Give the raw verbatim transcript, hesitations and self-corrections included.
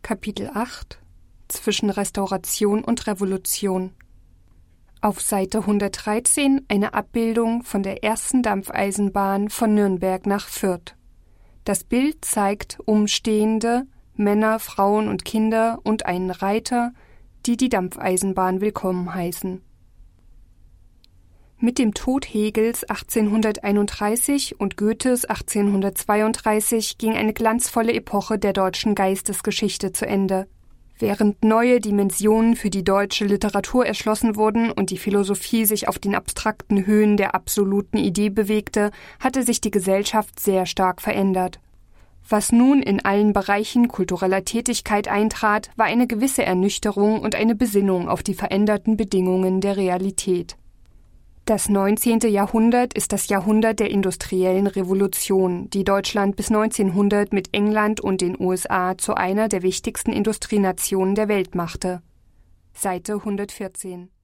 Kapitel acht Zwischen Restauration und Revolution. Auf Seite hundertdreizehn eine Abbildung von der ersten Dampfeisenbahn von Nürnberg nach Fürth. Das Bild zeigt umstehende Männer, Frauen und Kinder und einen Reiter, die die Dampfeisenbahn willkommen heißen. Mit dem Tod Hegels achtzehnhunderteinunddreißig und Goethes achtzehnhundertzweiunddreißig ging eine glanzvolle Epoche der deutschen Geistesgeschichte zu Ende. Während neue Dimensionen für die deutsche Literatur erschlossen wurden und die Philosophie sich auf den abstrakten Höhen der absoluten Idee bewegte, hatte sich die Gesellschaft sehr stark verändert. Was nun in allen Bereichen kultureller Tätigkeit eintrat, war eine gewisse Ernüchterung und eine Besinnung auf die veränderten Bedingungen der Realität. Das neunzehnte Jahrhundert ist das Jahrhundert der industriellen Revolution, die Deutschland bis neunzehnhundert mit England und den U S A zu einer der wichtigsten Industrienationen der Welt machte. Seite hundertvierzehn